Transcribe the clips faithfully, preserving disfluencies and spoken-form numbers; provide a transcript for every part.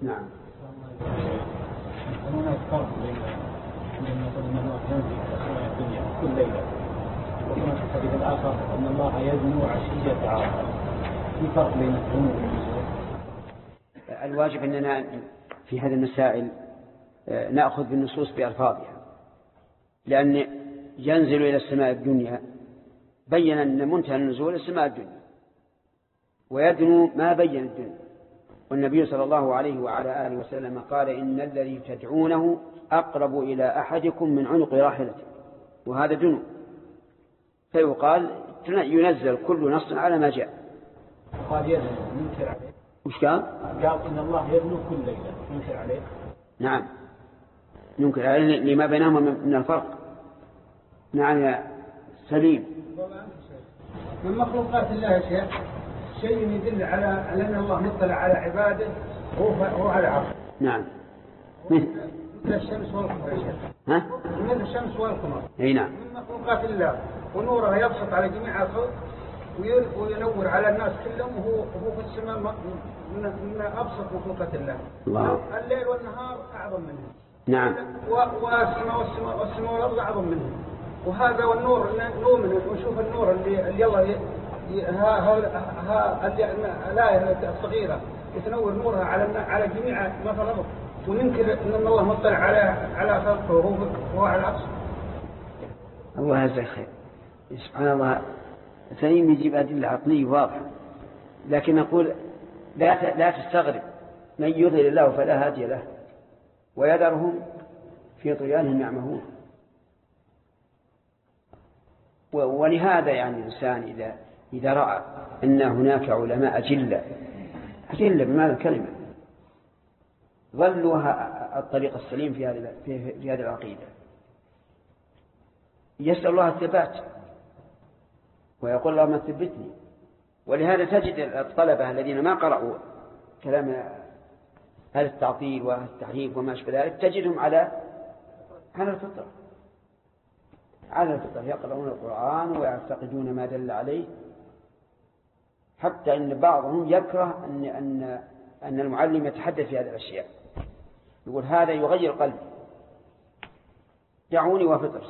نعم. هناك فرق بين عندما يقول ان الله ينزل الى سماء الدنيا كل ليله، وهناك الحديث الاخر ان الله يدنو عشيه عرفه. في فرق بين الدنو والنزول؟ الواجب اننا في هذه المسائل ناخذ بالنصوص بألفاظها، لان ينزل الى السماء الدنيا بين ان منتهى النزول السماء الدنيا، ويدنو ما بين الدنيا. والنبي صلى الله عليه وعلى آله وسلم قال إن الذي تدعونه أقرب إلى أحدكم من عنق راحلته، وهذا دنو. فيقال ينزل كل نص على ما جاء. قال يدنو ننكر عليه. وش قال؟ قال إن الله يدنو كل ليلة ننكر عليه. نعم ننكر عليه لما بينهما من الفرق. نعم يا سليم. من مخلوقات الله يا شيخ شيء يدل على أن الله مطلع على عباده هو هو على عرش. نعم. مثل الشمس والقمر يا شيخ. ها؟ مثل الشمس والقمر. أي نعم. من مخلوقات الله ونورها يبسط على جميع الخلق وينور على الناس كلهم وهو هو في السماء من من أبسط مخلوقات الله. الله. الليل والنهار أعظم منه. نعم. والسماء والسماء والسماء والأرض أعظم منه. وهذا والنور نؤمن ونشوف النور اللي اللي الله ها ها الآية الصغيرة يتنور نورها على على جميع ما في الأرض، وننكر أن الله مطلع على على خلقه وهو على العرش. الله يجزاك خير. سبحان الله، سليم يجيب أدلة عقلية واضحة، لكن نقول لا لا تستغرب من يضلل الله فلا هادي له ويذرهم في طغيانهم يعمهون. ولهذا يعني الإنسان إذا إذا رأى أن هناك علماء أجلة أجلة بمعنى الكلمة ظلوا الطريق السليم في هذه في, في هذه العقيدة، يسأل الله الثبات ويقول اللهم ثبتني. ولهذا تجد الطلبة الذين ما قرأوا كلام هذا التعطيل والتحريف وما أشبه ذلك تجدهم على على الفطرة على الفطرة يقرؤون القرآن ويعتقدون ما دل عليه، حتى أن بعضهم يكره أن أن أن المعلم يتحدث في هذه الأشياء، يقول هذا يغير قلبي، دعوني وفطر.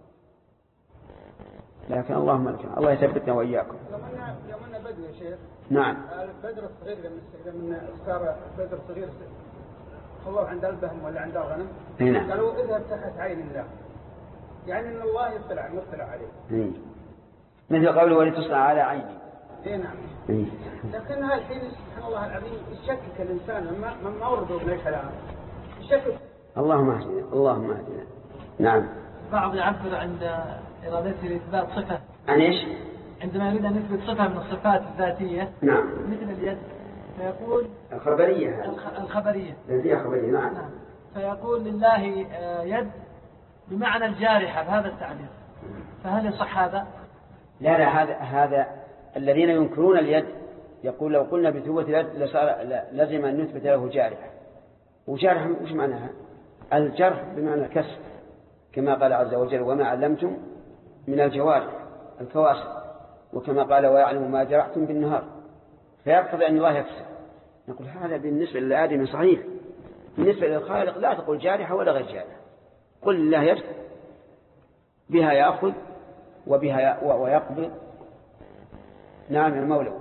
لكن اللهم لك الله يثبتنا وإياكم. يومنا بدر يا شيخ. نعم. بدر الصغير لما صار بدر صغير خلوه عند البهم ولا عند الغنم. نعم. قالوا اذهب تحت عين الله، يعني ان الله يطلع يطلع عليه. إيه. مثل قوله ولتصنع على عيني. اي نعم. إيه. لكن هذا الحين سبحان الله العظيم يشكك الانسان ما ما ورده من الكلام يشكك. اللهم اهدنا اللهم اهدنا. نعم. بعض يعبر عند إرادته لإثبات صفة. عن إيش؟ عندما يريد أن يثبت صفة من الصفات الذاتية. نعم. مثل اليد فيقول الخبرية. الخبرية. الذي خبرية. نعم. نعم. فيقول لله يد بمعنى الجارحة بهذا التعبير، فهل يصح هذا؟ لا لا هذا هذا الذين ينكرون اليد يقول لو قلنا بثبوت اليد لصار لازم أن نثبت له جارحة. وجارحة وش معناها؟ الجرح بمعنى الكسر، كما قال عز وجل وما علمتم من الجوارح الكواسر، وكما قال ويعلم ما جرحتم بالنهار، فيقتضي أن الله يكسر. نقول هذا بالنسبة للآدم صحيح، بالنسبة للخالق لا تقول جارحة ولا غير جارحة، قل الله يكسر بها يأخذ وبها ويقبض. نعم المولى.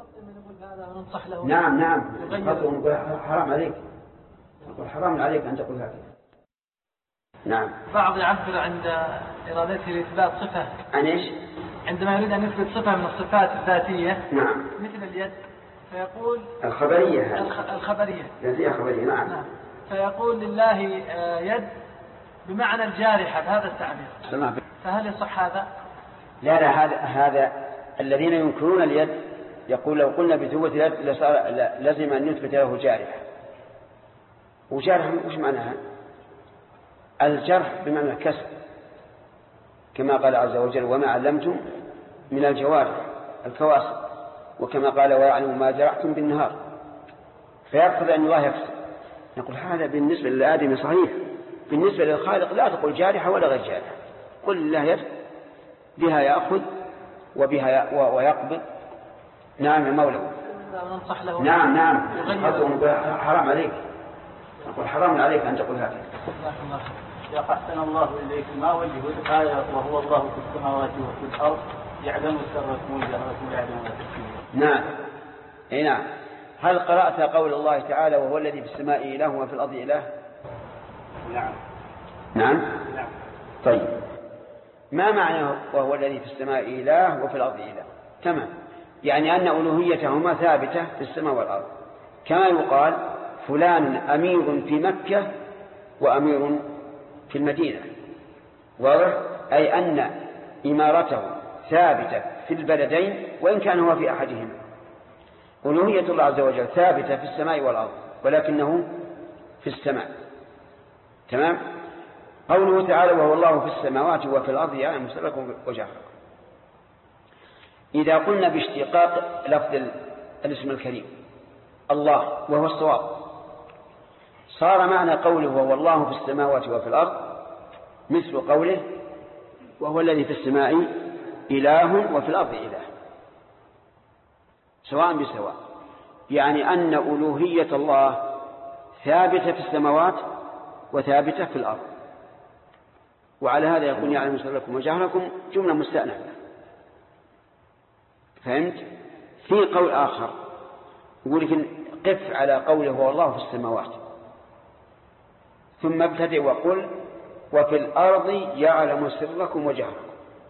نعم نعم حرام عليك، حرام عليك أن تقول هكذا. نعم. بعض يعبر عند إرادته لإثبات صفة. عن إيش؟ عندما يريد أن يثبت صفة من الصفات الذاتية. نعم. مثل اليد فيقول الخبرية. الخبرية. الذي خبرية. نعم. نعم. فيقول لله يد بمعنى الجارحة بهذا التعبير، سمع. فهل يصح هذا؟ لا لا هذا هذا الذين ينكرون اليد يقول لو قلنا بثبوت اليد لصار لازم أن نثبت له جارحة. وجارحة وش معناها؟ الجرح بمعنى الكسر، كما قال عز وجل وما علمتم من الجوارح الكواسر، وكما قال ويعلم ما جرحتم بالنهار، فيقتضي أن الله يكسر. نقول هذا بالنسبة للآدم صحيح، بالنسبة للخالق لا تقول جارحة ولا غير جارحة، قل الله يد بها يأخذ وبها ويقبض. نعم المولى. نعم نعم حرام عليك، والحرام عليك أن تقول هكذا. يا أحسن الله إليك، ما وجه الآية وهو الله في السماوات وفي الأرض يعلم سركم وجهركم يعلم ما تكتمون؟ نعم اي نعم. هل قرأت قول الله تعالى وهو الذي في السماء إله وفي الأرض إله؟ نعم. نعم نعم. طيب ما معنى وهو الذي في السماء إله وفي الأرض إله؟ تمام، يعني أن ألوهيتهما ثابتة في السماء والأرض، كما يقال فلان أمير في مكة وأمير في المدينة، واضح؟ أي أن إمارته ثابتة في البلدين وإن كان هو في أحدهما. ألوهية الله عز وجل ثابتة في السماء والأرض ولكنه في السماء. تمام. قوله تعالى وهو الله في السماوات وفي الأرض يعلم سركم وجهركم. إذا قلنا باشتقاق لفظ الاسم الكريم الله وهو الصواب، صار معنى قوله وهو الله في السماوات وفي الأرض مثل قوله وهو الذي في السماء إله وفي الأرض إله، سواء بسواء، يعني أن ألوهية الله ثابتة في السماوات وثابتة في الأرض. وعلى هذا يكون يعلم سركم وجهركم جملة مستأنفة. فهمت؟ في قول آخر يقول لك قف على قوله هو الله في السماوات ثم ابتدئ وقل وفي الأرض يعلم سركم وجهركم،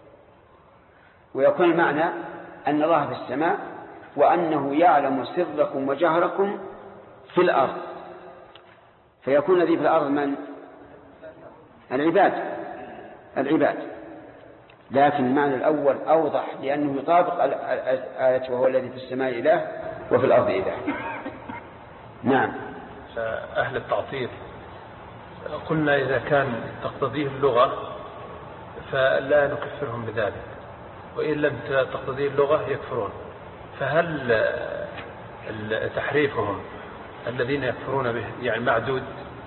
ويكون المعنى أن الله في السماء وأنه يعلم سركم وجهركم في الأرض، فيكون الذي في الأرض من؟ العباد العباد لكن المعنى الأول أوضح لأنه يطابق الآية وهو الذي في السماء إله وفي الأرض إله. نعم. أهل التعطيل قلنا إذا كان تقتضيه اللغة فلا نكفرهم بذلك، وإن لم تقتضيه اللغة يكفرون، فهل تحريفهم الذين يكفرون به يعني معدود؟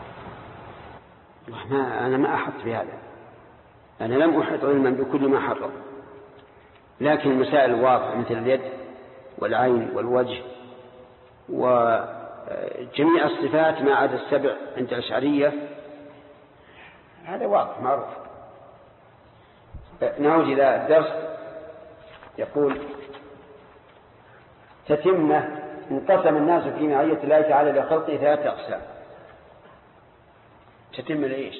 ما أنا ما أحط بهذا، أنا لم أحط علما بكل ما حرم، لكن المسائل الواضحة مثل اليد والعين والوجه وجميع الصفات ما عدا السبع عند الأشعرية هذا واضح معروف. نعود إلى الدرس. يقول تتمة انقسم الناس في معية الله تعالى لخلقه ثلاثة أقسام. تتم لإيش؟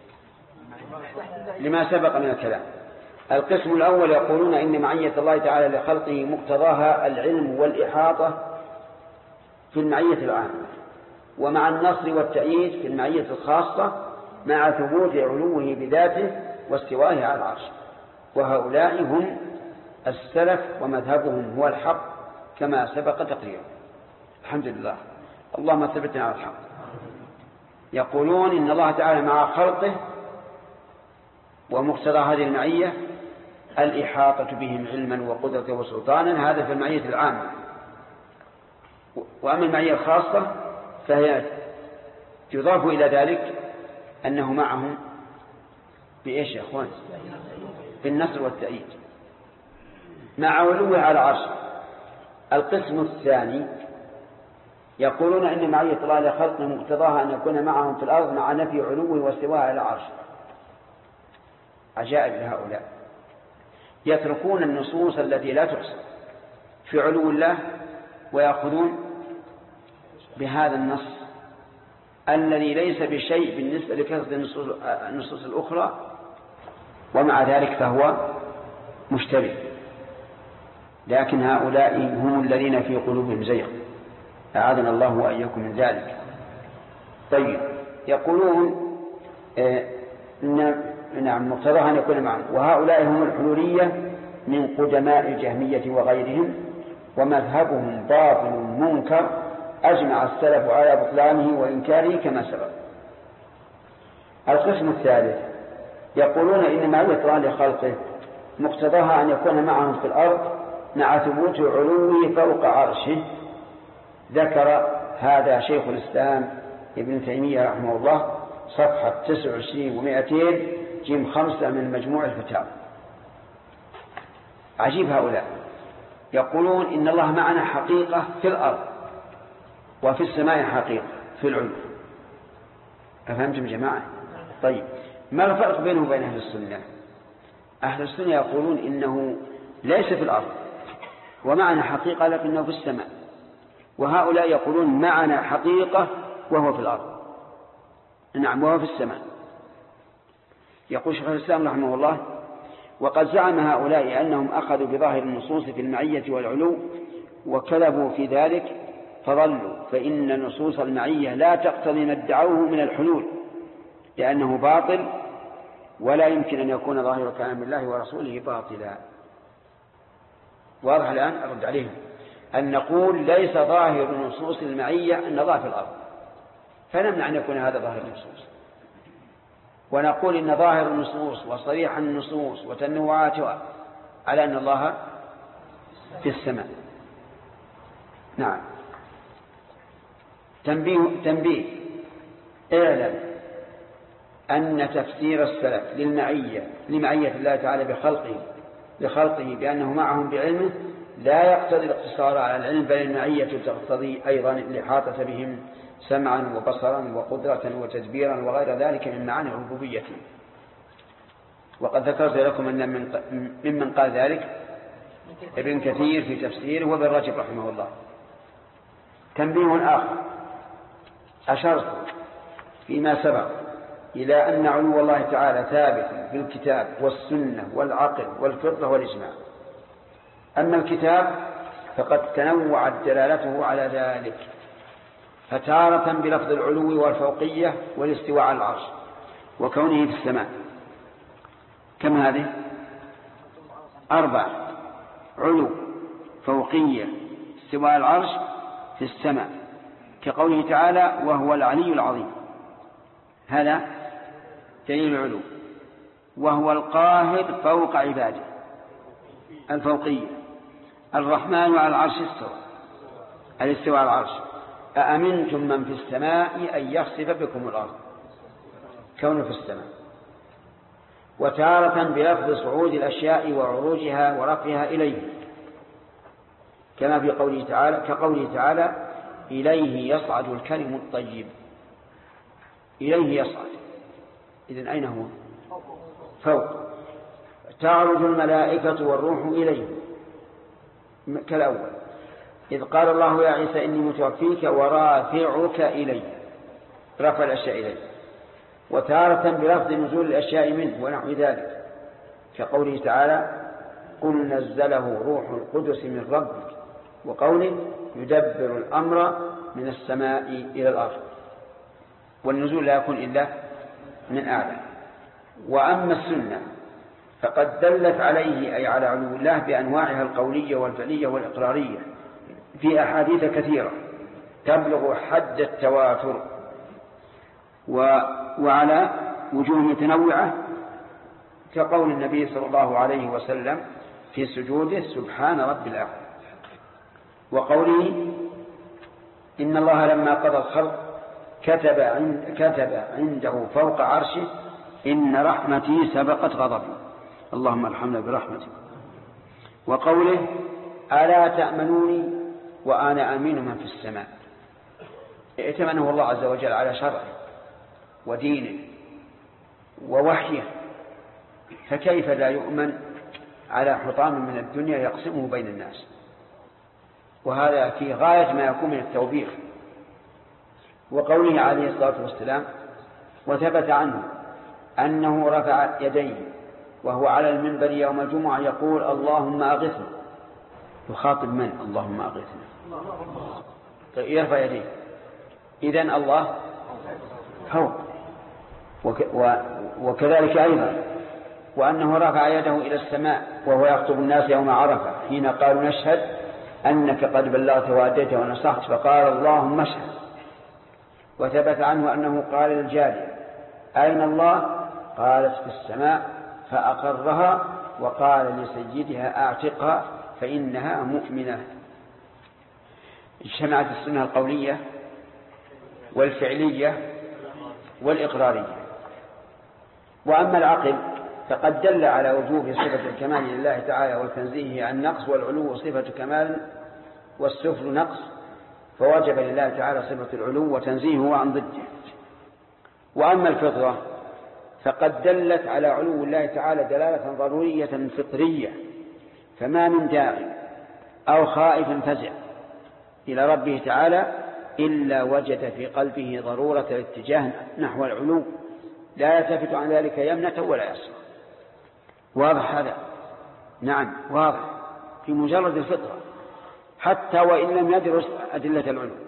لما سبق من الكلام. القسم الأول يقولون إن معية الله تعالى لخلقه مقتضاها العلم والإحاطة في المعية العامة، ومع النصر والتأييد في المعية الخاصة مع ثبوت علوه بذاته واستوائه على العرش. وهؤلاء هم السلف ومذهبهم هو الحق كما سبق تقريره. الحمد لله، اللهم ثبتنا على الحق. يقولون إن الله تعالى مع خلقه ومقتضى هذه المعية الإحاطة بهم علما وقدرة وسلطانا، هذا في المعية العامة. وأما المعية الخاصة فهي يضاف إلى ذلك أنه معهم بإيش يا أخوان؟ بالنصر والتأييد مع علوه على عرشه. القسم الثاني يقولون إن معية الله لخلقه مقتضاها أن يكون معهم في الأرض مع نفي علوه واستواءه على عرشه. عجائب لهؤلاء، يتركون النصوص التي لا تحصى في علو الله ويأخذون بهذا النص الذي ليس بشيء بالنسبة لكثرة النصوص الأخرى، ومع ذلك فهو مشتبه. لكن هؤلاء هم الذين في قلوبهم زيغ، أعاذنا الله وإياكم من ذلك. طيب، يقولون نعم مقتضاها أن يكون معهم. وهؤلاء هم الحلولية من قدماء الجهمية وغيرهم، ومذهبهم باطل منكر أجمع السلف على بطلانه وإنكاره كما سبق. القسم الثالث يقولون إن معية الله لخلقه مقتضاها أن يكون معهم في الأرض مع ثبوت علوه فوق عرشه. ذكر هذا شيخ الإسلام ابن تيمية رحمه الله صفحة تسعة وعشرين ومائتين جيم خمسة من مجموع الفتاوى. عجيب هؤلاء، يقولون إن الله معنا حقيقة في الأرض وفي السماء حقيقة في العلو، أفهمتم جماعة؟ طيب، ما الفرق بينه وبين أهل السنة؟ أهل السنة يقولون إنه ليس في الأرض ومعنى حقيقة لكنه في السماء، وهؤلاء يقولون معنى حقيقة وهو في الأرض، نعم وهو في السماء. يقول شيخ الإسلام رحمه الله: وقد زعم هؤلاء أنهم أخذوا بظاهر النصوص في المعية والعلو وكذبوا في ذلك فضلوا، فإن نصوص المعية لا تقتضي ما ادعوه من الحلول لأنه باطل، ولا يمكن أن يكون ظاهر كلام الله ورسوله باطلا. واضح الآن؟ أرد عليهم أن نقول ليس ظاهر نصوص المعية أن الله في الأرض، فنمنع أن يكون هذا ظاهر النصوص، ونقول إن ظاهر النصوص وصريح النصوص وتنوعاتها على أن الله في السماء. نعم. تنبيه, تنبيه اعلم أن تفسير السلف للمعية لمعية الله تعالى بخلقه بخلقه بأنه معهم بعلمه لا يقتضي الاقتصار على العلم، بل المعية تقتضي أيضا الإحاطة بهم سمعا وبصرا وقدرة وتدبيرا وغير ذلك من معاني الربوبية. وقد ذكرت لكم أن ممن قال ذلك ابن كثير في تفسيره وابن رجب رحمه الله. تنبيه آخر: أشرت فيما سبق إلى أن علو الله تعالى ثابت في الكتاب والسنة والعقل والفطرة والإجماع. أما الكتاب فقد تنوعت دلالته على ذلك، فتارة بلفظ العلو والفوقية والاستواء على العرش وكونه في السماء. كم هذه؟ أربع: علو، فوقية، استواء على العرش، في السماء، كقوله تعالى: وهو العلي العظيم، هذا دليل العلو. وهو القاهر فوق عباده، الفوقية. الرحمن على العرش استوى، الاستواء على العرش. أأمنتم من في السماء أن يخسف بكم الأرض، كونه في السماء. وتارة بلفظ صعود الأشياء وعروجها ورفعها إليه، كما في قوله تعالى كقوله تعالى: إليه يصعد الكلم الطيب. إليه يصعد، إذن أين هو؟ فوق. تعرج الملائكة والروح إليه، كالأول إذ قال الله يا عيسى إني متوفيك ورافعك إلي، رفع الأشياء إليه. وتارة بلفظ نزول الأشياء منه ونحو ذلك، كقوله تعالى: قل نزله روح القدس من ربك، وقوله: يدبر الأمر من السماء إلى الأرض. والنزول لا يكون إلا من أعلى. وأما السنة فقد دلت عليه، أي على علو الله بأنواعها القولية والفعلية والإقرارية، في أحاديث كثيرة تبلغ حد التواتر وعلى وجوه متنوعة، كقول النبي صلى الله عليه وسلم في سجوده: سبحان رب الأعلى، وقوله: إن الله لما قضى الخلق كتب, عند كتب عنده فوق عرشه: إن رحمتي سبقت غضبي، اللهم ارحمنا برحمتك. وقوله: ألا تأمنوني وأنا أمين من في السماء. ائتمنه الله عز وجل على شرعه ودينه ووحيه، فكيف لا يؤمن على حطام من الدنيا يقسمه بين الناس؟ وهذا في غاية ما يكون من التوبيخ. وقوله عليه الصلاة والسلام: وثبت عنه أنه رفع يديه وهو على المنبر يوم الجمعة يقول: اللهم أغثنا. يخاطب من؟ اللهم أغثنا، يرفع يديه. إذن الله فوق. وكذلك أيضا وأنه رفع يده إلى السماء وهو يخطب الناس يوم عرفة حين قالوا: نشهد أنك قد بلغت وأديت ونصحت، فقال: اللهم اشهد. وثبت عنه أنه قال للجارية: أين الله؟ قالت: في السماء، فأقرها وقال لسيدها: أعتقها فإنها مؤمنة. اجتمعت السنة القولية والفعلية والإقرارية. وأما العقل فقد دل على وجوب صفة الكمال لله تعالى وتنزيهه عن نقص، والعلو صفة كمال والسفل نقص، فوجب لله تعالى صفة العلو وتنزيهه عن ضده. وأما الفطرة فقد دلت على علو الله تعالى دلالة ضرورية فطرية، فما من داعي أو خائف فزع إلى ربه تعالى إلا وجد في قلبه ضرورة الاتجاه نحو العلو، لا يلتفت عن ذلك يمنة ولا يسرى. واضح هذا؟ نعم واضح، في مجرد الفطرة حتى وإن لم يدرس أدلة العلو.